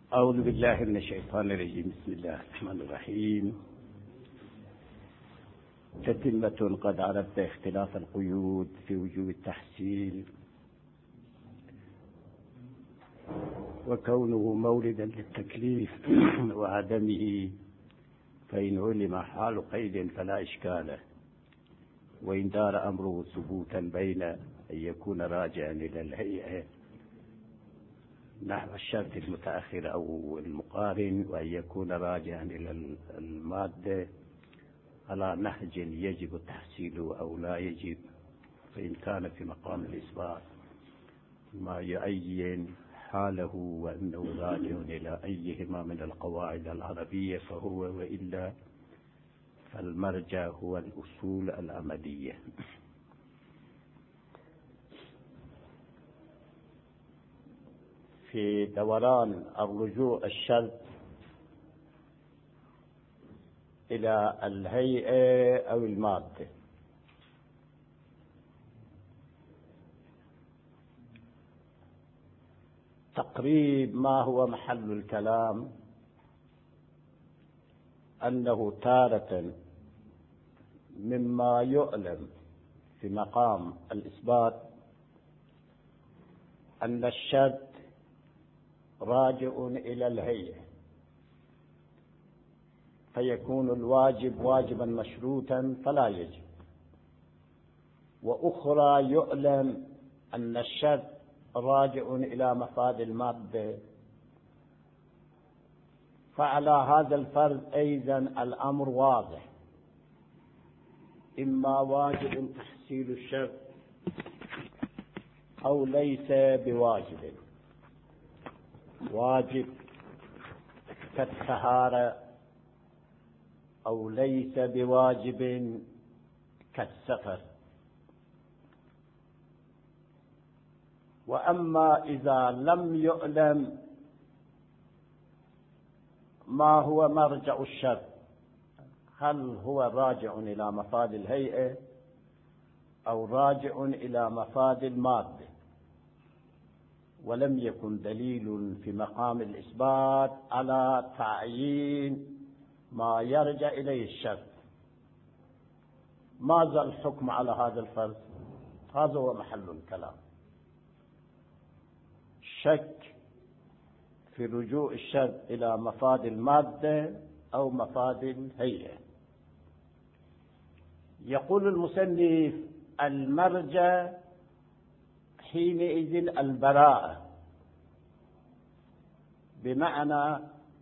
أعوذ بالله من الشيطان الرجيم. بسم الله الرحمن الرحيم. تتمة قد عرفت اختلاف القيود في وجوب التحصيل وكونه موردا للتكليف وعدمه، فإن علم حال قيد فلا إشكال، وإن دار أمره ثبوتا بين أن يكون راجعا إلى الهيئة نحو الشرط المتأخر أو المقارن، وأن يكون راجعا إلى المادة على نهج يجب التحصيل أو لا يجب، فإن كان في مقام الإثبات ما يعين حاله وأنه راجع إلى أيهما من القواعد العربية فهو، وإلا فالمرجع هو الأصول العملية. في دوران الرجوع الشرط إلى الهيئة أو المادة، تقريب ما هو محل الكلام أنه تارة مما يعلم في مقام الإثبات أن الشرط راجع إلى الهيئة، فيكون الواجب واجبا مشروطا فلا يجب، وأخرى يعلم أن الشرط راجع إلى مفاد المادة، فعلى هذا الفرض أيضا الأمر واضح، إما واجب تحصيل الشرط أو ليس بواجب. واجب كالطهارة أو ليس بواجب كالسفر. وأما إذا لم يعلم ما هو مرجع الشرط، هل هو راجع إلى مفاد الهيئة أو راجع إلى مفاد المادة، ولم يكن دليل في مقام الإثبات على تعيين ما يرجع إليه الشرط، ماذا الحكم على هذا الفرض؟ هذا هو محل الكلام. شك في رجوع الشرط إلى مفاد المادة أو مفاد الهيئة. يقول المصنف: المرجع حينئذ البراءة، بمعنى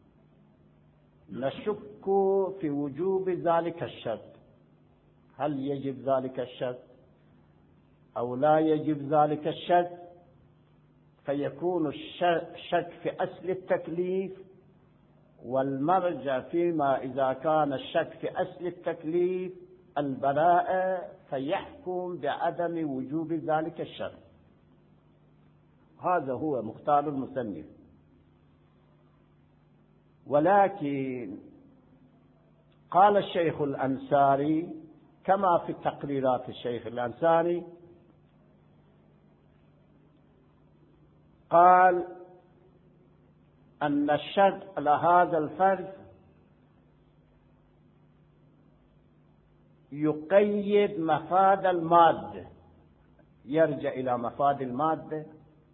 نشك في وجوب ذلك الشرط، هل يجب ذلك الشرط أو لا يجب ذلك الشرط، فيكون الشك في أصل التكليف، والمرجع فيما إذا كان الشك في أصل التكليف البراءة، فيحكم بعدم وجوب ذلك الشرط. هذا هو مختار المصنف. ولكن قال الشيخ الأنصاري كما في تقريرات الشيخ الأنصاري، قال أن الشرط على هذا الفرض يقيد مفاد المادة، يرجع إلى مفاد المادة،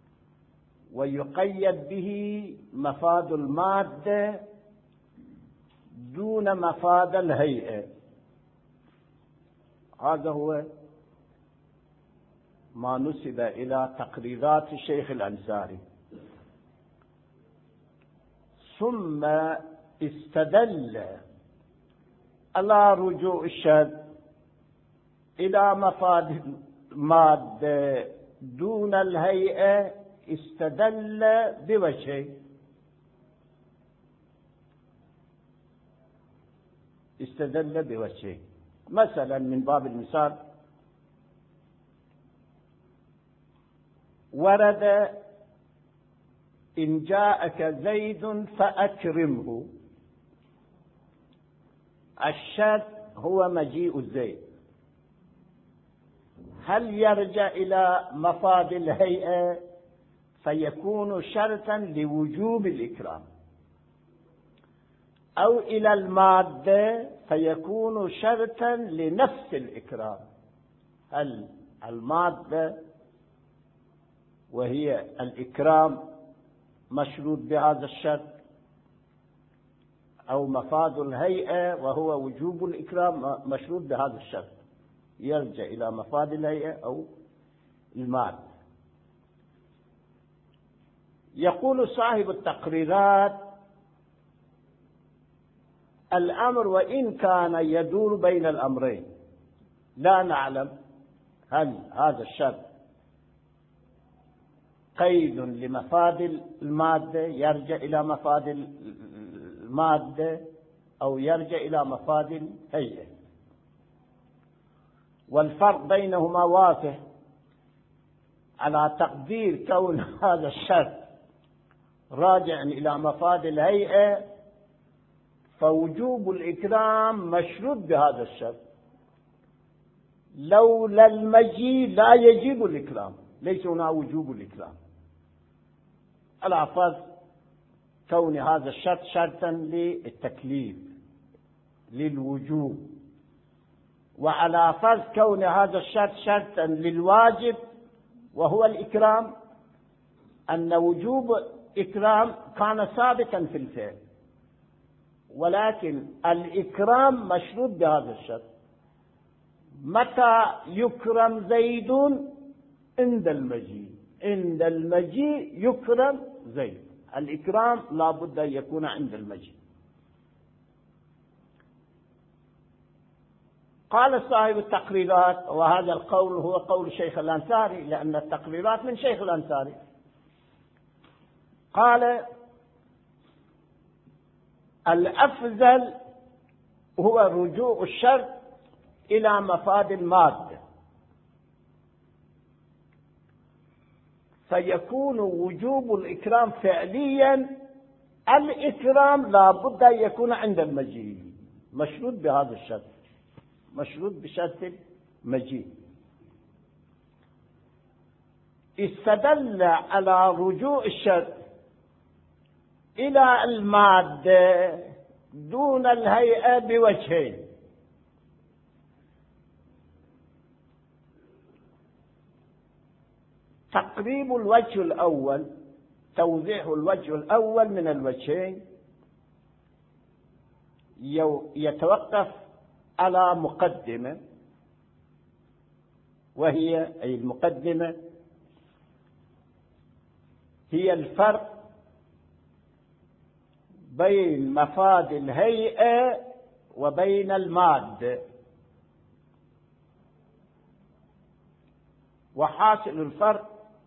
ويقيد به مفاد المادة دون مفاد الهيئة. هذا هو ما نسب إلى تقريرات الشيخ الأنصاري. ثم استدل على رجوع الشرط إلى مفاد المادة دون الهيئة، استدل بوجهين. مثلا من باب المثال، ورد: إن جاءك زيد فأكرمه. الشرط هو مجيء الزيد، هل يرجع إلى مفاد الهيئة فيكون شرطا لوجوب الإكرام، أو إلى المادة فيكون شرطا لنفس الإكرام. هل المادة وهي الإكرام مشروط بهذا الشرط، أو مفاد الهيئة وهو وجوب الإكرام مشروط بهذا الشرط، يرجع إلى مفاد الهيئة أو المادة. يقول صاحب التقريرات: الأمر وإن كان يدور بين الأمرين، لا نعلم هل هذا الشرط قيد لمفاد المادة يرجع إلى مفاد المادة أو يرجع إلى مفاد الهيئة، والفرق بينهما واضح على تقدير كون هذا الشرط راجع إلى مفاد الهيئة، فوجوب الإكرام مشروط بهذا الشرط. لولا المجيء لا يجب الإكرام، ليس هنا وجوب الإكرام، على فرض كون هذا الشرط شرطا للتكليف للوجوب، وعلى فرض كون هذا الشرط شرطا للواجب وهو الإكرام، أن وجوب إكرام كان ثابتا في الفعل، ولكن الإكرام مشروط بهذا الشرط. متى يكرم زيد؟ عند المجيء، عند المجيء يكرم زيد. الإكرام لا بد أن يكون عند المجيء. قال صاحب التقريرات، وهذا القول هو قول شيخ الأنصاري لأن التقريرات من شيخ الأنصاري، قال: الأفضل هو رجوع الشرط إلى مفاد المادة، فيكون وجوب الإكرام فعليا. الإكرام لا بد أن يكون عند المجيء، مشروط بهذا الشرط، مشروط بشرط المجيء. استدل على رجوع الشرط إلى المادة دون الهيئة بوجهين: تقريب الوجه الأول، توضيح الوجه الأول من الوجهين يتوقف على مقدمة، وهي أي المقدمة هي الفرق بين مفاد الهيئة وبين المادة. وحاصل الفرق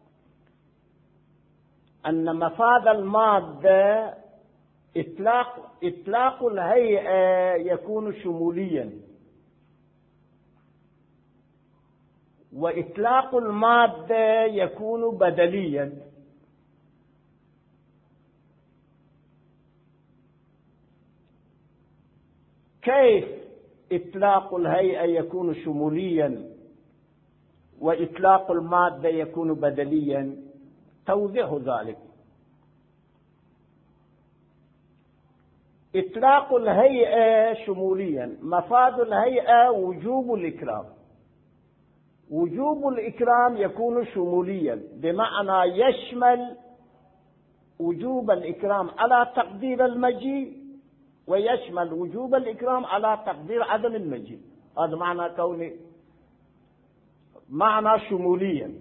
أن مفاد المادة إطلاق الهيئة يكون شموليا، وإطلاق المادة يكون بدليا. كيف إطلاق الهيئة يكون شموليا وإطلاق المادة يكون بدليا؟ توضيح ذلك: إطلاق الهيئة شموليا، مفاد الهيئة وجوب الإكرام. وجوب الإكرام يكون شموليا بمعنى يشمل وجوب الإكرام على تقدير المجيء، ويشمل وجوب الإكرام على تقدير عدم المجيء. هذا معنى كونه معنى شموليا.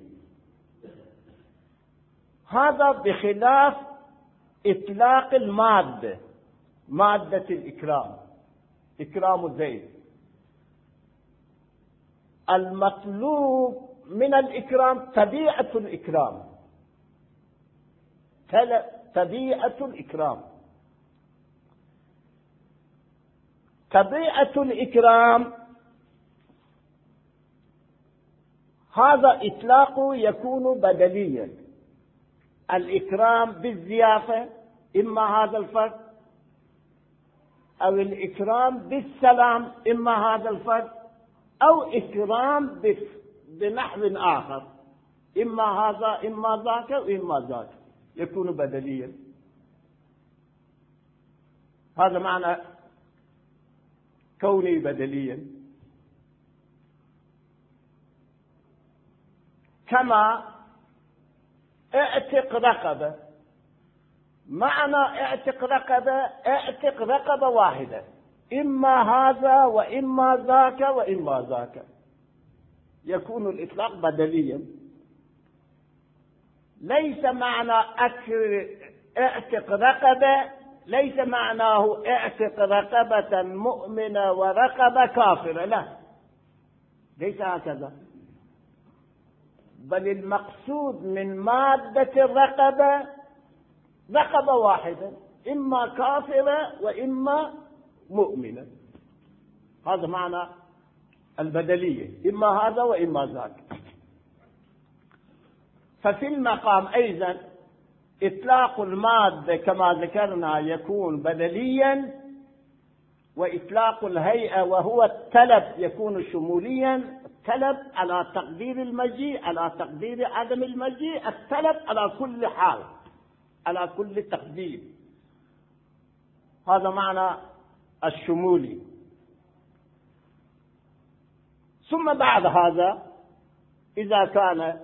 هذا بخلاف إطلاق المادة، مادة الإكرام، إكرام زيد. المطلوب من الإكرام طبيعة الإكرام، طبيعة الإكرام. طبيعة الإكرام هذا إطلاقه يكون بدليا. الإكرام بالضيافة، إما هذا الفرد، أو الإكرام بالسلام، إما هذا الفرد، أو إكرام بنحو آخر، إما هذا إما ذاك وإما ذاك، يكون بدليا. هذا معنى كوني بدليا. كما اعتق رقبة، معنى اعتق رقبة اعتق رقبة واحدة، إما هذا وإما ذاك وإما ذاك، يكون الإطلاق بدليا. ليس معنى اعتق رقبة ليس معناه اعتق رقبة مؤمنة ورقبة كافرة، لا، ليس هكذا، بل المقصود من مادة الرقبة رقبة واحدة، إما كافرة وإما مؤمنة. هذا معنى البدلية، إما هذا وإما ذاك. ففي المقام أيضا إطلاق المادة كما ذكرنا يكون بدليا، وإطلاق الهيئة وهو الطلب يكون شموليا. الطلب على تقدير المجيء، على تقدير عدم المجيء، الطلب على كل حال، على كل تقدير. هذا معنى الشمولي. ثم بعد هذا إذا كان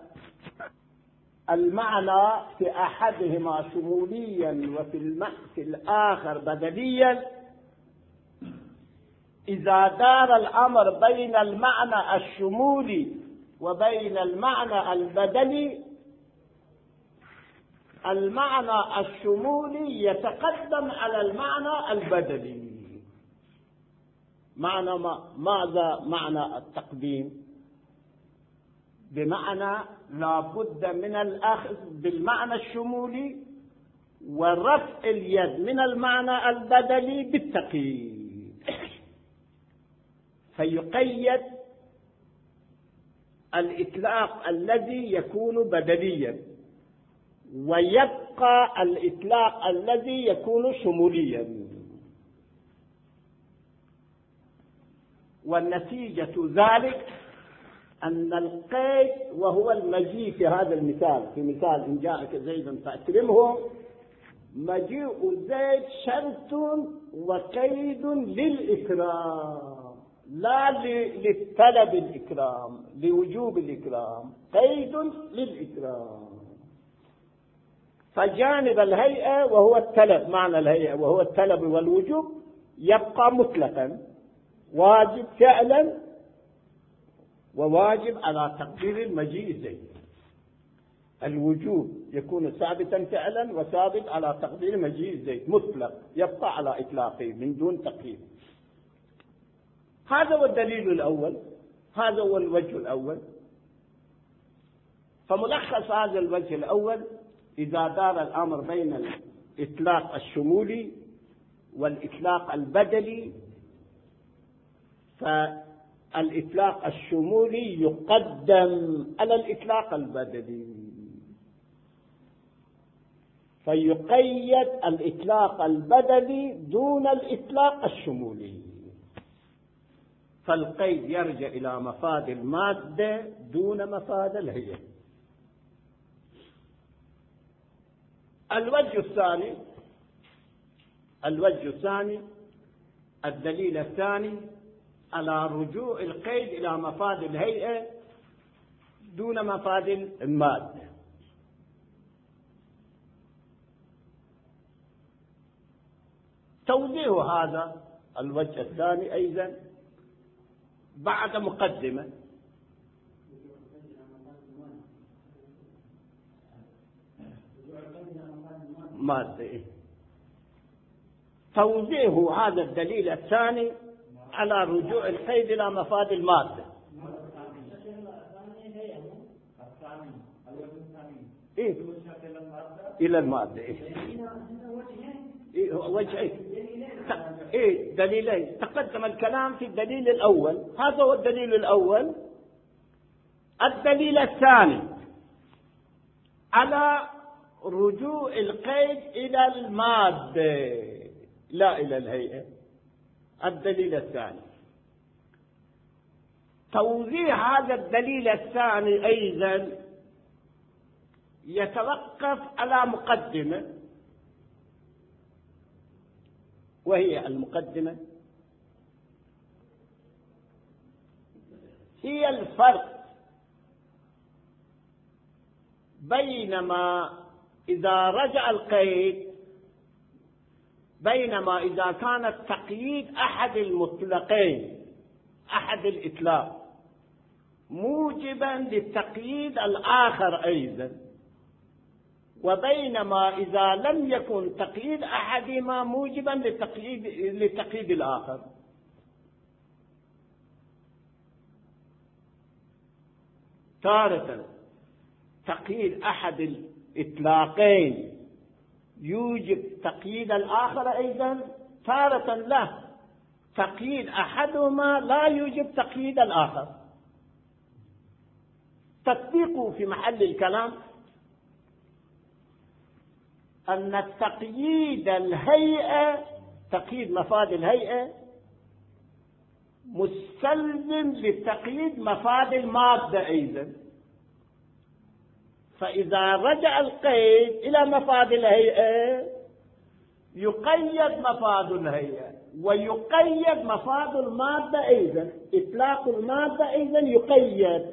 المعنى في أحدهما شموليا وفي الآخر بدليا، إذا دار الأمر بين المعنى الشمولي وبين المعنى البدلي، المعنى الشمولي يتقدم على المعنى البدلي. معنى ماذا معنى التقديم؟ بمعنى لا بد من الأخذ بالمعنى الشمولي ورفع اليد من المعنى البدلي بالتقييد، فيقيد الإطلاق الذي يكون بدليا، ويبقى الإطلاق الذي يكون شموليا. والنتيجة ذلك أن القيد وهو المجيء في هذا المثال، في مثال إن جاءك زيد فأكرمه، مجيء زيد شرط وقيد للإكرام، لا للطلب الإكرام، لوجوب الإكرام، قيد للإكرام. فجانب الهيئة وهو الطلب، معنى الهيئة وهو الطلب والوجوب يبقى مطلقا، واجب فعلا وواجب على تقدير المجيء زيد. الوجوب يكون ثابتا فعلا وثابت على تقدير مجيء زيد، مطلق يبقى على إطلاقه من دون تقييد. هذا هو الدليل الأول، هذا هو الوجه الأول. فملخص هذا الوجه الأول: إذا دار الأمر بين الإطلاق الشمولي والإطلاق البدلي، فالإطلاق الشمولي يقدم على الإطلاق البدلي، فيقيد الإطلاق البدلي دون الإطلاق الشمولي، فالقيد يرجع إلى مفاد المادة دون مفاد الهيئة. الوجه الثاني الدليل الثاني على رجوع القيد إلى مفاد الهيئة دون مفاد المادة. توضيح هذا الوجه الثاني أيضا بعد مقدمة. مادة. توضيح هذا الدليل الثاني على رجوع القيد إلى مفاد المادة. إلى المادة. وجهين. دليلين. تقدم الكلام في الدليل الأول، هذا هو الدليل الأول. الدليل الثاني على رجوع القيد إلى المادة لا إلى الهيئة. الدليل الثاني توضيح هذا الدليل الثاني أيضا يتوقف على مقدمة، وهي المقدمة، هي الفرق بينما إذا رجع القيد، بينما إذا كان التقييد أحد المطلقين، أحد الإطلاق، موجبا للتقييد الآخر أيضا، وبينما إذا لم يكن تقييد أحدهما موجبا للتقييد الآخر. تارة تقييد أحد الإطلاقين يوجب تقييد الآخر أيضا، تارة له تقييد أحدهما لا يوجب تقييد الآخر. تطبيقه في محل الكلام أن التقييد الهيئة، تقييد مفاد الهيئة، مستلزم لتقييد مفاد المادة أيضا. فإذا رجع القيد إلى مفاد الهيئة يقيد مفاد الهيئة ويقيد مفاد المادة أيضا، إطلاق المادة أيضا يقيد.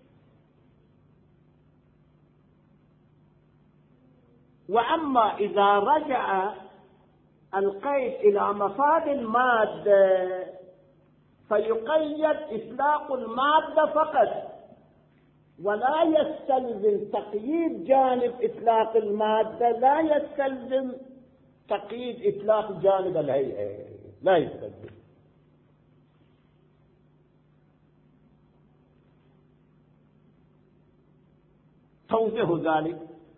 وأما إذا رجع القيد إلى مفاد المادة فيقيد إطلاق المادة فقط، ولا يستلزم تقييد جانب إطلاق المادة، لا يستلزم تقييد إطلاق جانب الهيئة، لا يستلزم. توضيح ذلك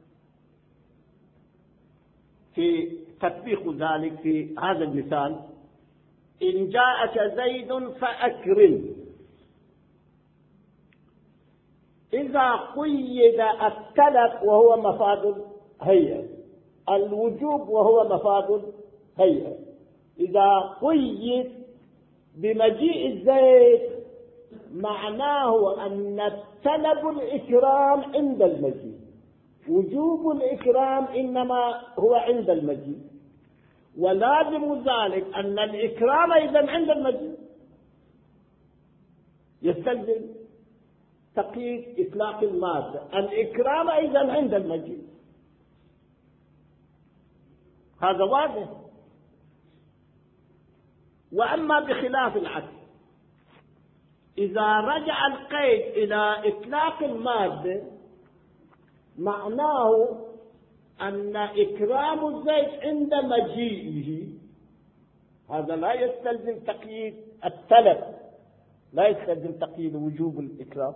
في تطبيق ذلك في هذا المثال: إن جاءك زيد فأكرم. إذا قيد الطلب وهو مفاد الهيئة، الوجوب وهو مفاد الهيئة، إذا قيد بمجيء الزيد معناه أن الطلب الإكرام عند المجيء، وجوب الإكرام إنما هو عند المجيء، ولازم ذلك أن الإكرام أيضا عند المجيء، يستلزم تقييد إطلاق المادة، الإكرام أيضا عند المجيء. هذا واضح. وأما بخلاف العكس، إذا رجع القيد إلى إطلاق المادة معناه أن إكرام الزيد عند مجيئه، هذا لا يستلزم تقييد الطلب، لا يستلزم تقييد وجوب الإكرام،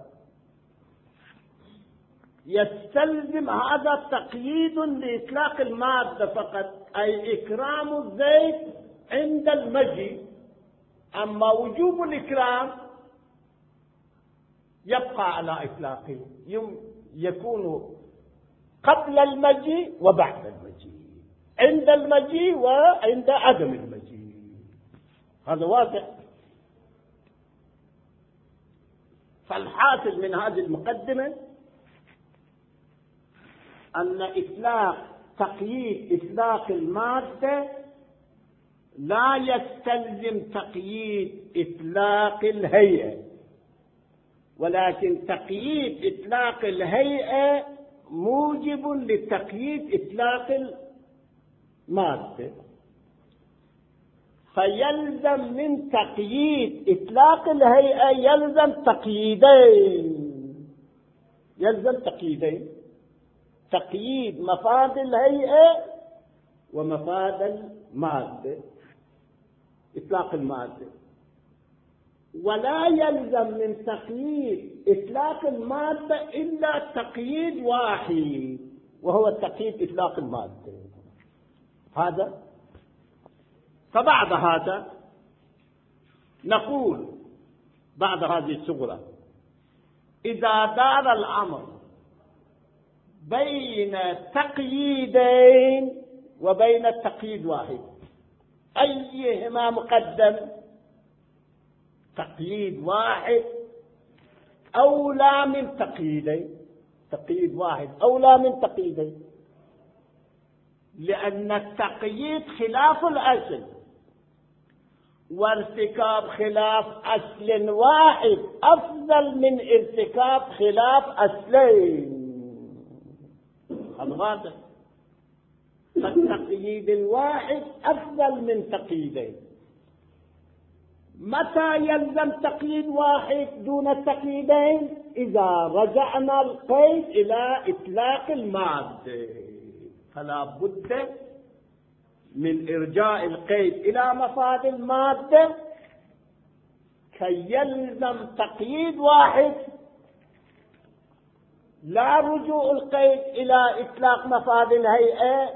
يستلزم هذا تقييد لإطلاق المادة فقط، أي إكرام الزيد عند المجيء. أما وجوب الإكرام يبقى على إطلاقه، يكون قبل المجيء وبعد المجيء، عند المجيء وعند عدم المجيء. هذا واضح. فالحاصل من هذه المقدمة أن تقييد إطلاق المادة لا يستلزم تقييد إطلاق الهيئة، ولكن تقييد إطلاق الهيئة موجب لتقييد إطلاق المادة. فيلزم من تقييد إطلاق الهيئة يلزم تقييدين، تقييد مفاد الهيئة ومفاد المادة، إطلاق المادة. ولا يلزم من تقييد إطلاق المادة إلا تقييد واحد، وهو تقييد إطلاق المادة. هذا. فبعد هذا نقول بعد هذه الصورة: إذا دار الأمر بين تقييدين وبين تقييد واحد، أيهما مقدم؟ تقييد واحد أولى من تقييدين، تقييد واحد أولى من تقييدين، لأن التقييد خلاف الأصل، وارتكاب خلاف أصل واحد أفضل من ارتكاب خلاف أصلين. هذا واضح. فالتقييد الواحد أفضل من تقييدين. متى يلزم تقييد واحد دون التقييدين؟ إذا رجعنا القيد إلى إطلاق المادة، فلا بد من إرجاء القيد إلى مفاد المادة كي يلزم تقييد واحد، لا رجوع القيد إلى إطلاق مفاد الهيئة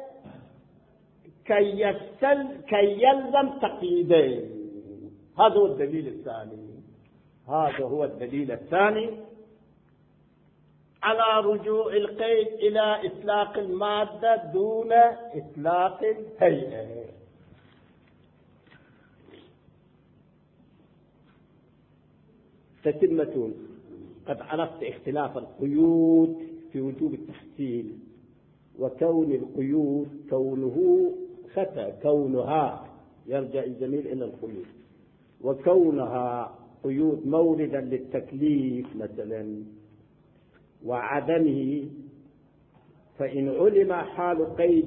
كي يلزم تقييدين. هذا هو الدليل الثاني. هذا هو الدليل الثاني على رجوع القيد إلى إطلاق المادة دون إطلاق الهيئة. تتمة. قد عرفت اختلاف القيود في وجوب التحصيل، وكون القيود كونها يرجع الجميع إلى القيود، وكونها قيود موردا للتكليف مثلا وعدمه، فإن علم حال قيد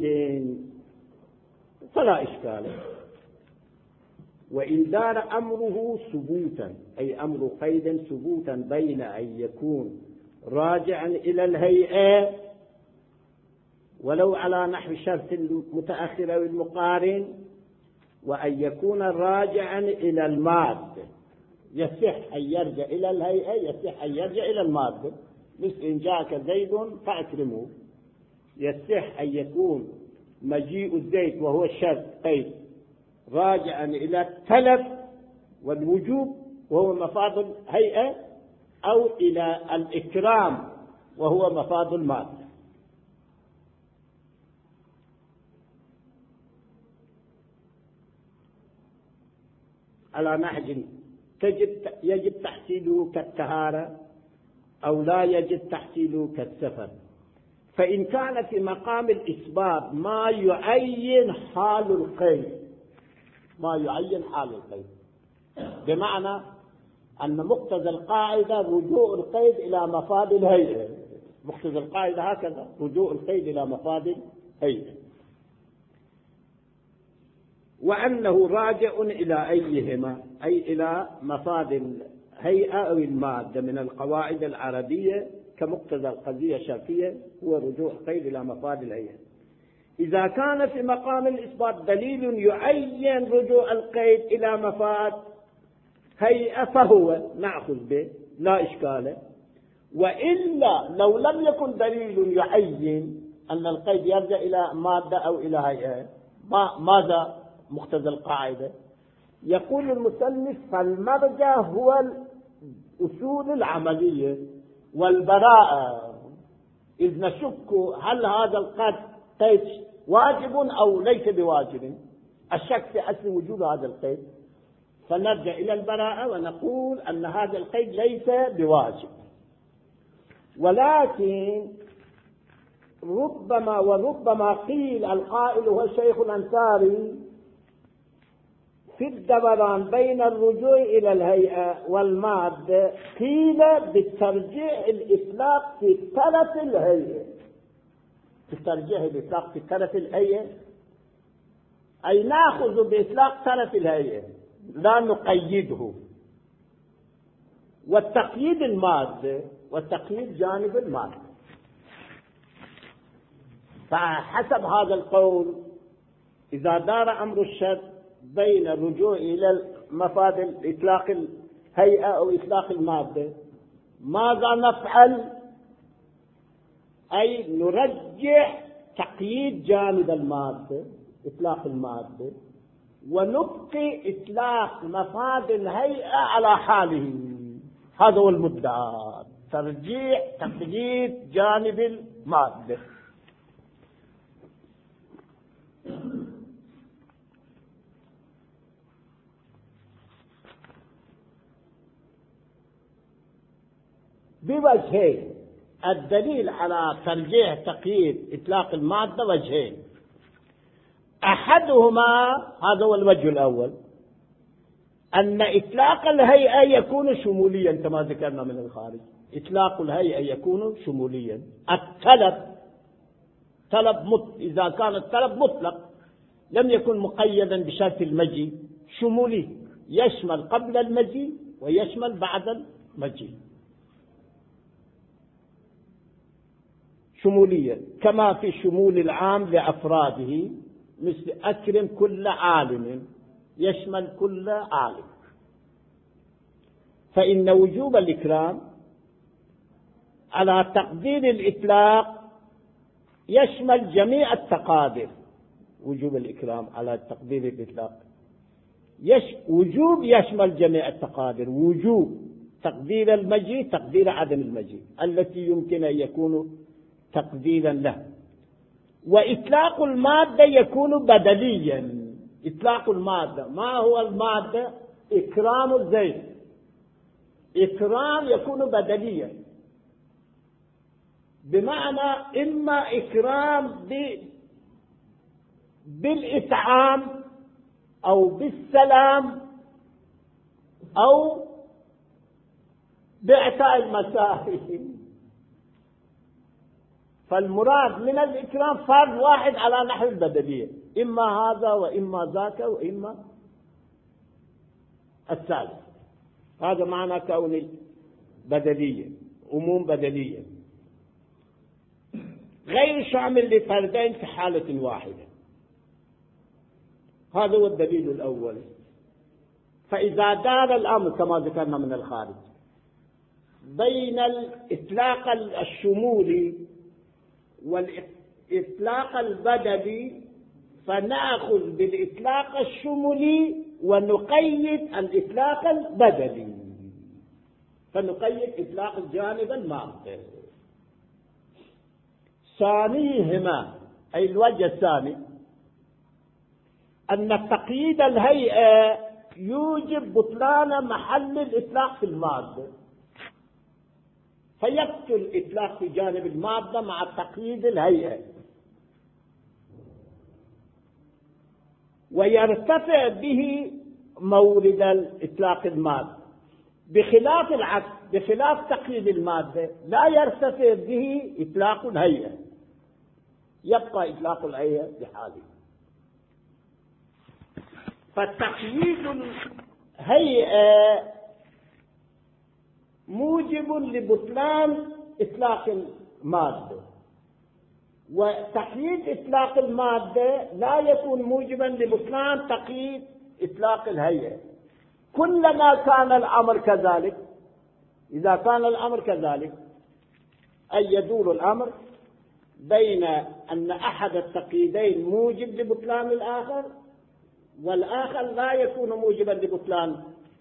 فلا إشكال، وإن دار أمره ثبوتا، أي أمر قيد ثبوتا بين أن يكون راجعا إلى الهيئة ولو على نحو شرط المتأخر أو المقارن، وأن يكون راجعا إلى المادة. يصح أن يرجع إلى الهيئة، يصح أن يرجع إلى المادة، مثل إن جاءك زيد فأكرمه. يصح أن يكون مجيء الزيد وهو الشرط قيد راجعا إلى التلف والوجوب وهو مفاد الهيئة، أو إلى الإكرام وهو مفاد المادة. على نهج يجب تحصيله كالطهارة أو لا يجب تحصيله كالسفر. فإن كان في مقام الإثبات ما يعين حال القيد، بمعنى أن مقتضى القاعدة رجوع القيد إلى مفاد الهيئة، مقتضى القاعدة هكذا، رجوع القيد إلى مفاد الهيئة، وأنه راجع إلى أيهما، أي إلى مفاد الهيئة أو المادة من القواعد العربية كمقتضى القضية الشرطية هو رجوع القيد إلى مفاد الهيئة. إذا كان في مقام الإثبات دليل يعين رجوع القيد إلى مفاد هيئة فهو نأخذ به لا إشكال، وإلا لو لم يكن دليل يعين أن القيد يرجع إلى مادة أو إلى هيئة، ماذا مقتضى القاعدة؟ يقول المصنف: فالمرجع هو الأصول العملية والبراءة، إذ نشك هل هذا القيد واجب أو ليس بواجب، الشك في أصل وجود هذا القيد، فنرجع إلى البراءة ونقول أن هذا القيد ليس بواجب. ولكن ربما قيل، القائل هو الشيخ الأنصاري، في الدوران بين الرجوع إلى الهيئة والمادة قيل بالترجيح الإطلاق في طرف الهيئة، بالترجيح الإطلاق في طرف الهيئة، أي نأخذ بإطلاق طرف الهيئة لا نقيده، والتقييد المادة والتقييد جانب المادة. فحسب هذا القول إذا دار أمر الشرط بين الرجوع إلى مفاد إطلاق الهيئة أو إطلاق المادة، ماذا نفعل؟ أي نرجح تقييد جانب المادة، إطلاق المادة، ونبقي إطلاق مفاد الهيئة على حاله. هذا هو المدعى، ترجيح تقييد جانب المادة. بوجهين، الدليل على ترجيح تقييد إطلاق المادة وجهين: أحدهما هذا هو الوجه الأول، أن إطلاق الهيئة يكون شموليا كما ذكرنا من الخارج. إطلاق الهيئة يكون شموليا. الطلب إذا كان الطلب مطلق لم يكن مقيدا بشرط المجيء، شمولي يشمل قبل المجيء ويشمل بعد المجيء. شمولية كما في شمول العام لأفراده، مثل أكرم كل عالم يشمل كل عالم. فإن وجوب الإكرام على تقدير الإطلاق يشمل جميع التقادير. وجوب الإكرام على تقدير الإطلاق وجوب يشمل جميع التقادير، وجوب تقدير المجيء، تقدير عدم المجيء التي يمكن أن يكون تقديرا له. وإطلاق المادة يكون بدليا. إطلاق المادة، ما هو المادة؟ إكرام الزيت. إكرام يكون بدليا، بمعنى إما إكرام بالإطعام أو بالسلام أو بإعطاء المساهل. فالمراد من الإكرام فرد واحد على نحو البدلية، إما هذا وإما ذاك وإما الثالث. هذا معنى كون بدلية، عموم بدلية غير شامل لفردين في حالة واحدة. هذا هو الدليل الأول. فإذا دار الأمر كما ذكرنا من الخارج بين الإطلاق الشمولي والإطلاق البدلي، فنأخذ بالإطلاق الشمولي ونقيد الإطلاق البدلي، فنقيد إطلاق الجانب المادي. ثانيهما أي الوجه الثاني أن تقييد الهيئة يوجب بطلان محل الإطلاق في المادة، فيبطل الإطلاق في جانب المادة مع تقييد الهيئة، ويرتفع به مورد الإطلاق المادة، بخلاف العكس، بخلاف تقييد المادة لا يرتفع به إطلاق الهيئة، يبقى إطلاق الهيئة بحاله. فتقييد الهيئة موجب لبطلان إطلاق المادة، وتقييد إطلاق المادة لا يكون موجبا لبطلان تقييد إطلاق الهيئة. كلما كان الأمر كذلك، إذا كان الأمر كذلك أي يدور الأمر بين أن أحد التقييدين موجب لبطلان الآخر، والآخر لا يكون موجبا لبطلان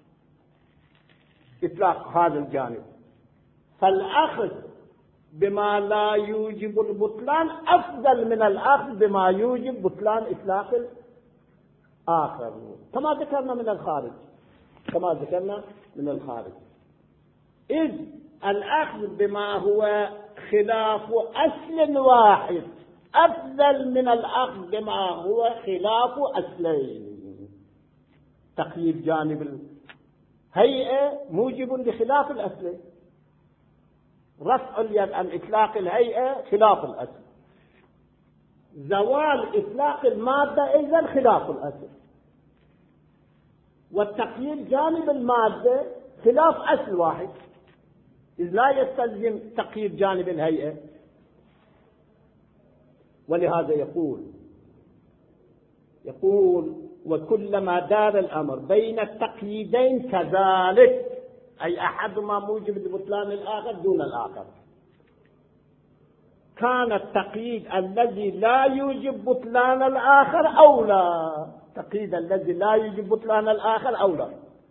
إطلاق هذا الجانب، فالأخذ بما لا يوجب البطلان أفضل من الأخذ بما يوجب بطلان إطلاق الآخر، كما ذكرنا من الخارج. إذ الأخذ بما هو خلاف أصل واحد أفضل من الأخذ بما هو خلاف أصلين. تقييد جانب الهيئة موجب لخلاف الأصل، رفع اليد عن إطلاق الهيئة خلاف الأصل، زوال إطلاق المادة إذن خلاف الأصل، والتقييد جانب المادة خلاف أصل واحد، إذ لا يستلزم تقييد جانب الهيئة. ولهذا يقول وكلما دار الأمر بين التقييدين كذلك، أي أحدهما موجب لبطلان الآخر دون الآخر، كان التقييد الذي لا يوجب بطلان الآخر أولى. تقييد الذي لا يوجب بطلان الآخر أولى.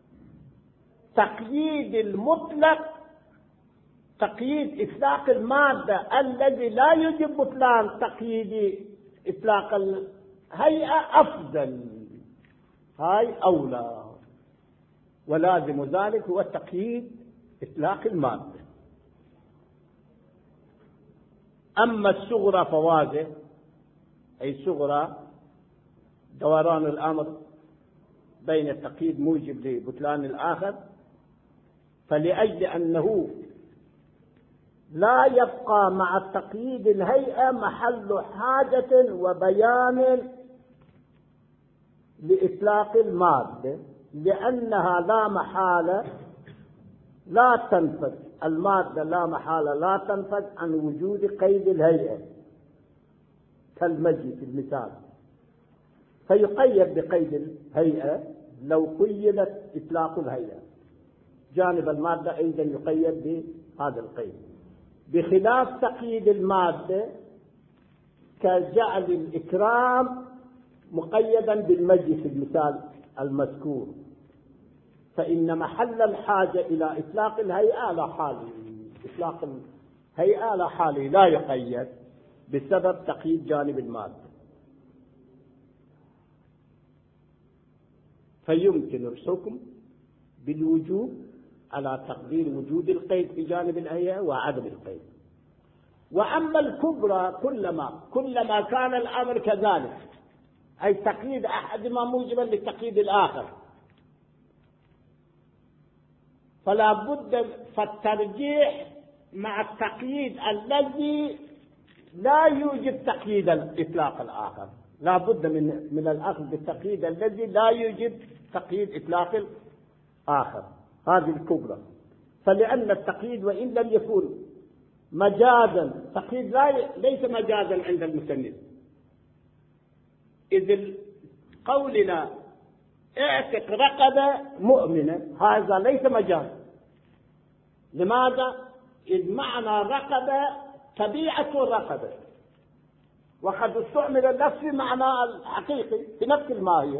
تقييد المطلق، تقييد إطلاق المادة الذي لا يوجب بطلان تقييد إطلاق الهيئة أفضل، هاي أولى، ولازم ذلك هو تقييد إطلاق المادة. أما الصغرى فواده، أي صغرى دوران الأمر بين التقييد موجب لبطلان الآخر، فلأجل أنه لا يبقى مع التقييد الهيئة محل حاجة وبيان لإطلاق المادة، لأنها لا محالة لا تنفذ، المادة لا محالة لا تنفذ عن وجود قيد الهيئة كالمجي في المثال، فيقيد بقيد الهيئة لو قيدت إطلاق الهيئة. جانب المادة أيضا يقيد بهذا القيد، بخلاف تقييد المادة كجعل الإكرام مقيدا بالمجي في المثال المذكور، فإن محل الحاجة إلى إطلاق الهيئة على حاله، إطلاق الهيئة على حاله لا يقيد بسبب تقييد جانب المادة. فيمكن الحكم بالوجوب على تقدير وجود القيد في جانب الهيئة وعدم القيد. وأما الكبرى كلما كان الأمر كذلك، أي تقييد أحدهما موجبا للتقييد الآخر، فلا بد فالترجيح مع التقييد الذي لا يوجب تقييد الإطلاق الآخر، لا بد من الأخذ بالتقييد الذي لا يوجب تقييد إطلاق الآخر، هذه الكبرى. فلأن التقييد وإن لم يكن مجازا، تقييد ليس مجازا عند المسند، إذ قولنا اعتق رقبة مؤمنة هذا ليس مجاز. لماذا؟ إذ معنى رقبة طبيعة الرقبة، وقد استعمل اللفظ في معنى الحقيقي في نفس الماهية،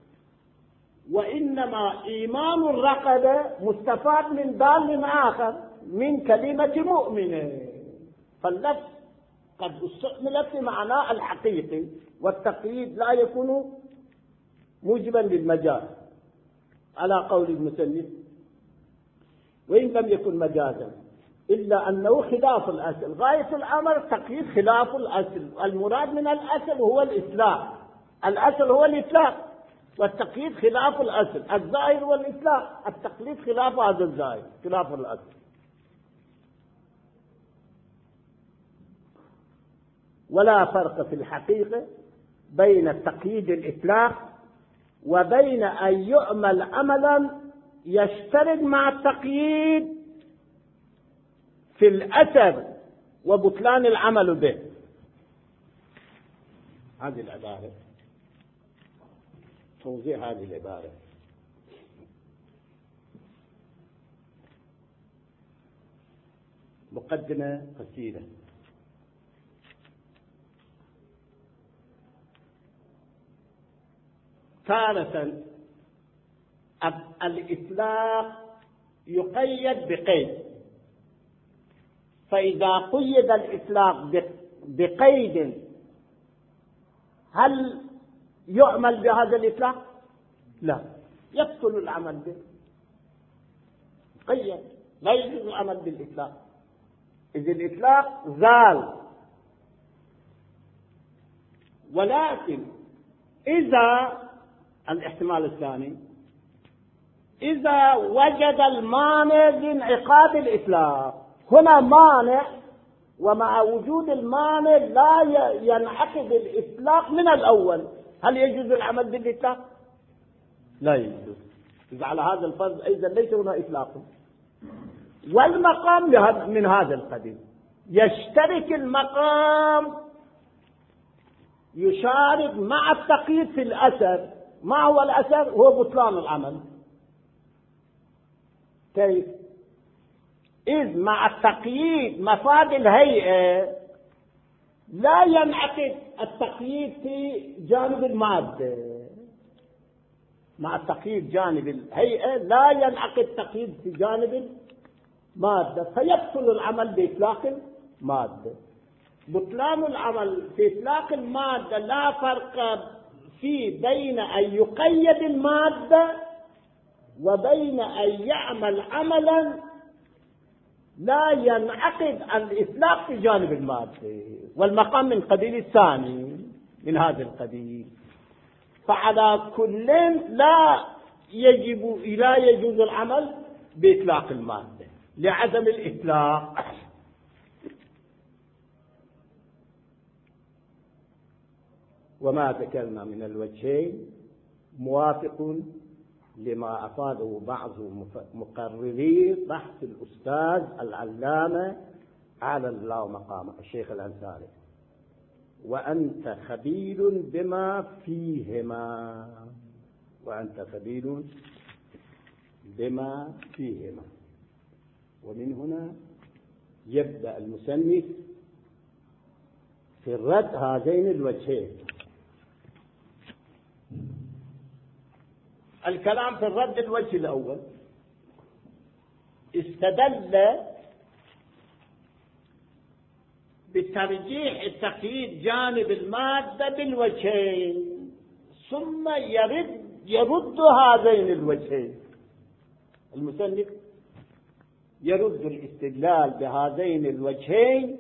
وإنما إيمان الرقبة مستفاد من دال آخر من كلمة مؤمنة، فاللفظ قد استعمل في معنى الحقيقي، والتقييد لا يكون موجبا للمجاز على قول المسلم، وإن لم يكن مجازا، إلا أنه خلاف الأصل. غاية الأمر تقييد خلاف الأصل، المراد من الأصل هو الإطلاق، الأصل هو الإطلاق، والتقييد خلاف الأصل، الظاهر هو الإطلاق، التقييد خلاف هذا الظاهر، خلاف الأصل. ولا فرق في الحقيقة بين التقييد الإطلاق وبين أن يعمل عملا يشترك مع التقييد في الأثر وبطلان العمل به. هذه العبارة، توضيح هذه العبارة. مقدمة قصيرة. تارة الإطلاق يقيد بقيد، فإذا قيد الإطلاق بقيد هل يعمل بهذا الإطلاق؟ لا، يبطل العمل به، قيد لا يجوز العمل بالإطلاق، إذ الإطلاق زال. ولكن إذا الاحتمال الثاني، إذا وجد المانع لانعقاد الإطلاق، هنا مانع، ومع وجود المانع لا ينعقد الإطلاق من الأول، هل يجوز العمل بالإطلاق؟ لا يجوز. إذا على هذا الفرض أيضا ليس هنا إطلاق. والمقام من هذا القبيل، يشترك المقام، يشارك مع التقييد في الأثر. ما هو الأثر؟ هو بطلان العمل. كيف؟ إذ مع التقييد مفاد الهيئة لا ينعقد التقييد في جانب المادة، مع التقييد جانب الهيئة لا ينعقد التقييد في جانب المادة، فيبطل العمل بإطلاق المادة. بطلان العمل في إطلاق المادة لا فرق فيه بين أن يقيد المادة وبين أن يعمل عملا لا ينعقد الإطلاق في جانب المادة، والمقام من قبيل الثاني من هذا القبيل. فعلى كل لا لا يجوز العمل بإطلاق المادة لعدم الإطلاق. وما ذكرنا من الوجهين موافق لما أفاده بعض مقرري بحث الأستاذ العلامة على الله مقامه الشيخ الأنصاري. وأنت خبير بما فيهما، وأنت خبير بما فيهما. ومن هنا يبدأ المصنف في الرد هذين الوجهين. الكلام في الرد الوجه الأول استدل بترجيح تقييد جانب المادة بالوجهين، ثم يرد هذين الوجهين. المصنف يرد الاستدلال بهذين الوجهين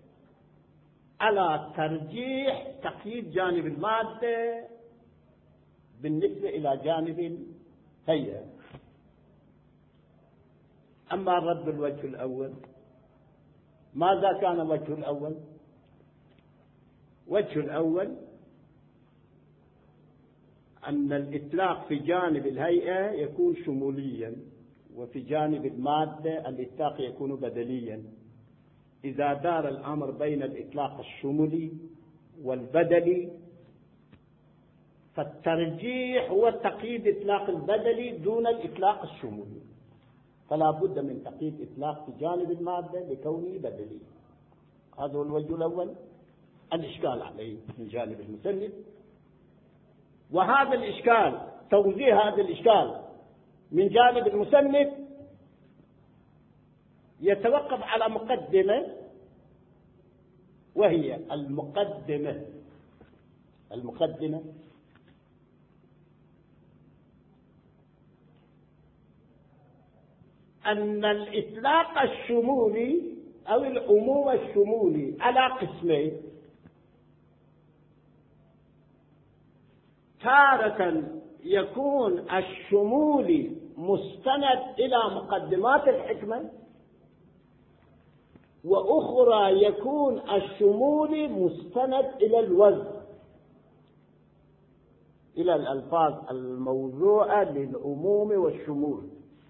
على ترجيح تقييد جانب المادة بالنسبة إلى جانب الهيئة. أما الرد الوجه الأول، ماذا كان وجه الأول؟ وجه الأول أن الإطلاق في جانب الهيئة يكون شموليا، وفي جانب المادة الإطلاق يكون بدليا. إذا دار الأمر بين الإطلاق الشمولي والبدلي فالترجيح هو تقييد إطلاق البدلي دون الإطلاق الشمولي، فلا بد من تقييد إطلاق في جانب المادة لكونه بدلي. هذا هو الوجه الأول الإشكال عليه من جانب المصنف. وهذا الإشكال، توجيه هذا الإشكال من جانب المصنف يتوقف على مقدمة، وهي المقدمة أن الإطلاق الشمولي أو العموم الشمولي على قسمين: تارة يكون الشمولي مستند إلى مقدمات الحكمة، وأخرى يكون الشمولي مستند إلى الوزن، إلى الألفاظ الموضوعة للعموم والشمول،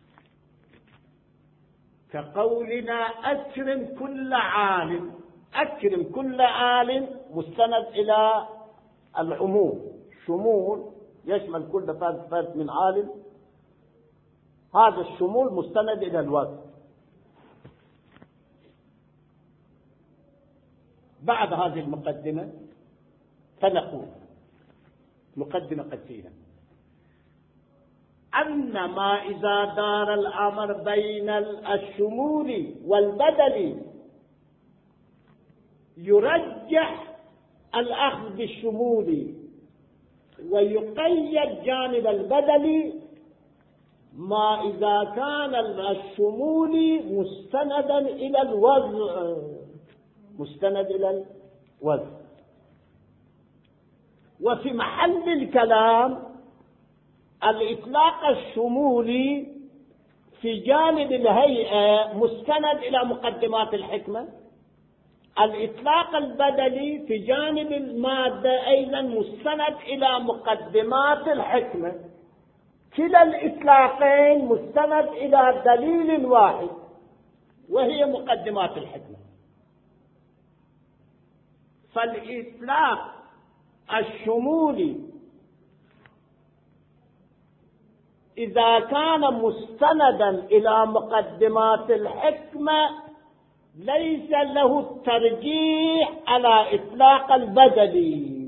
كقولنا أكرم كل عالم. أكرم كل عالم مستند إلى العموم، شمول يشمل كل فرد من عالم. هذا الشمول مستند إلى الوزن. بعد هذه المقدمة فنقول مقدمة قصيرة أن ما إذا دار الأمر بين الشمول والبدل يرجح الأخذ بالشمول ويقيد جانب البدل ما إذا كان الشمول مستندا إلى الوضع، مستند إلى الوضع. وفي محل الكلام الإطلاق الشمولي في جانب الهيئة مستند إلى مقدمات الحكمة، الإطلاق البدلي في جانب المادة أيضا مستند إلى مقدمات الحكمة. كلا الإطلاقين مستند إلى دليل واحد وهي مقدمات الحكمة. فالإطلاق الشمولي إذا كان مستندا إلى مقدمات الحكمة ليس له الترجيح على إطلاق البدلي،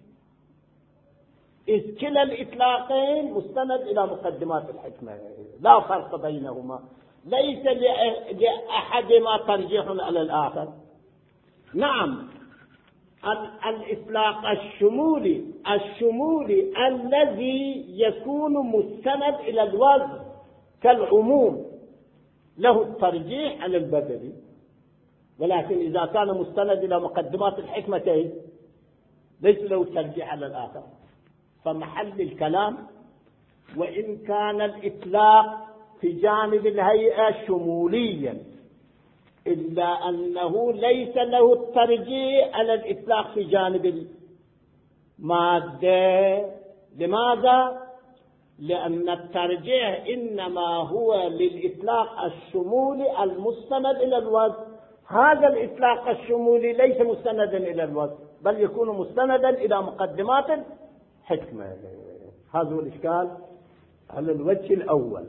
إذ كلا الإطلاقين مستند إلى مقدمات الحكمة، لا فرق بينهما، ليس لأحدهما ترجيح على الآخر. نعم، الإطلاق الشمولي الذي يكون مستند إلى الوزن كالعموم له الترجيح على البدلي، ولكن إذا كان مستند إلى مقدمات الحكمتين ليس له الترجيح على الآخر. فمحل الكلام وإن كان الإطلاق في جانب الهيئة شموليا، إلا أنه ليس له الترجيح على الإطلاق في جانب المادة. لماذا؟ لأن الترجيح إنما هو للإطلاق الشمولي المستند إلى الوصف. هذا الإطلاق الشمولي ليس مستندا إلى الوصف، بل يكون مستندا إلى مقدمات الحكمة. هذا هو الإشكال على الوجه الأول.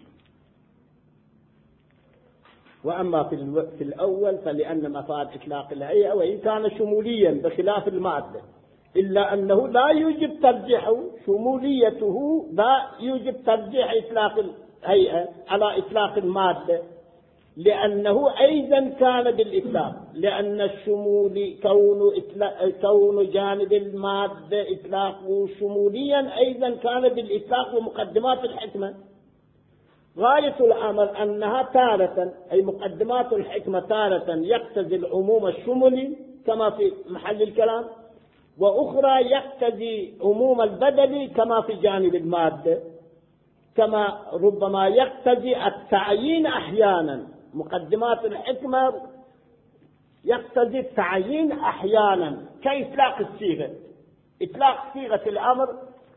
وأما في الأول فلأن مفاد إطلاق الهيئة وإن كان شموليا بخلاف المادة، إلا أنه لا يوجب ترجيحه، شموليته لا يوجب ترجيح إطلاق الهيئة على إطلاق المادة، لأنه أيضا كان بالإطلاق، لأن الشمول كون جانب المادة إطلاقه شموليا أيضا كان بالإطلاق ومقدمات الحكمة. غاية الأمر أنها تارة، أي مقدمات الحكمة تارة يقتضي العموم الشمولي كما في محل الكلام، وأخرى يقتضي عموم البدل كما في جانب المادة، كما ربما يقتضي التعيين أحيانا. مقدمات الحكمة يقتضي التعيين أحيانا كإطلاق الصيغة. إطلاق صيغة الأمر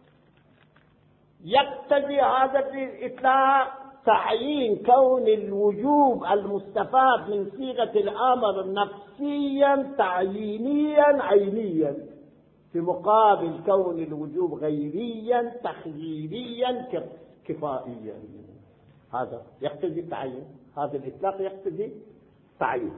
يقتضي هذا الإطلاق تعيين كون الوجوب المستفاد من صيغة الأمر نفسيا تعيينيا عينيا، في مقابل كون الوجوب غيريا تخييريا كفائيا. هذا يقتضي التعيين، هذا الإطلاق يقتضي تعيين.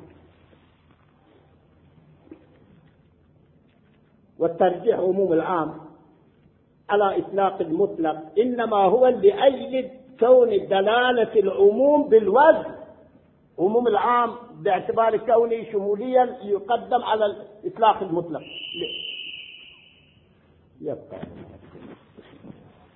والترجيح عموم العام على إطلاق المطلق إنما هو لأجل كون دلالة العموم بالوزن. عموم العام باعتبار كونه شموليا يقدم على الإطلاق المطلق. يبقى